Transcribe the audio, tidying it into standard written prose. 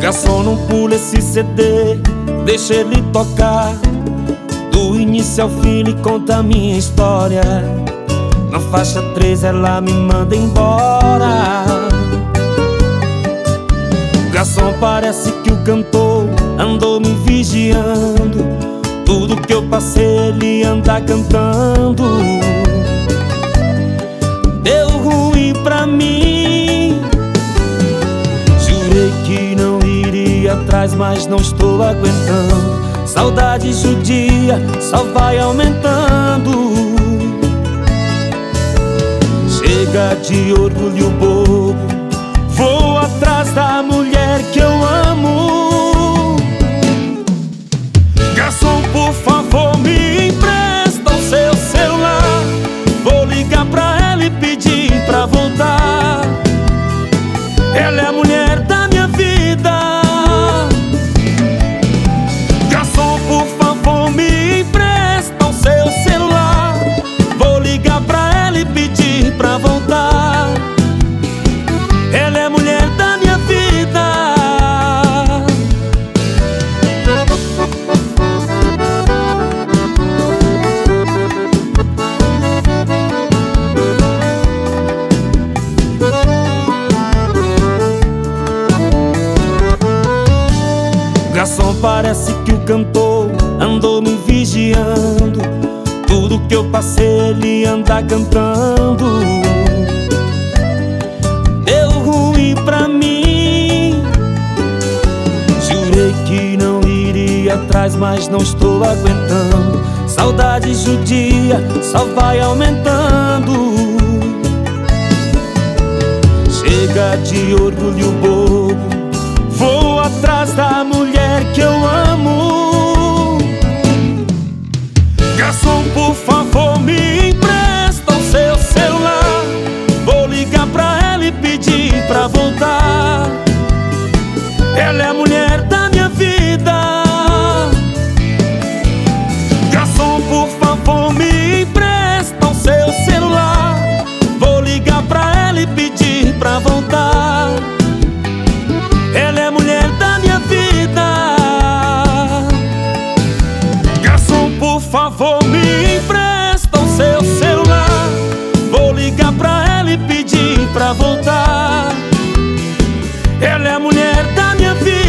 Garçom, não pula esse CD, deixa ele tocar. Do início ao fim ele conta a minha história. Na faixa 3 ela me manda embora. Garçom, parece que o cantor andou me vigiando. Tudo que eu passei ele anda cantando. Deu ruim pra mim. Jurei que não iria atrás, mas não estou aguentando. Saudade judia só vai aumentando. Chega de orgulho bobo, vou atrás da mulher que eu amo. Garçom, por favor, me empresta o seu celular. Vou ligar pra ela e pedir pra voltar. Ela é a mulher da minha vida. Garçom, por favor, me empresta o seu celular. Vou ligar pra ela e pedir pra voltar. Ela é a mulher da minha vida. Garçom, parece que o cantor andou me vigiando. Tudo que eu passei ele anda cantando. Deu ruim pra mim. Jurei que não iria atrás, mas não estou aguentando. Saudade judia só vai aumentando. Chega de orgulho bobo, vou atrás da mulher que eu amo. Garçom, por favor, me empresta o seu celular. Vou ligar pra ela e pedir pra voltar. Ela é a mulher da minha vida. Garçom, por favor, me empresta o seu celular. Vou ligar pra ela e pedir pra voltar. Ela é a mulher da minha vida. Garçom, por favor, me empresta o seu celular. Vou ligar pra ela e pedir pra voltar. Ela é a mulher da minha vida.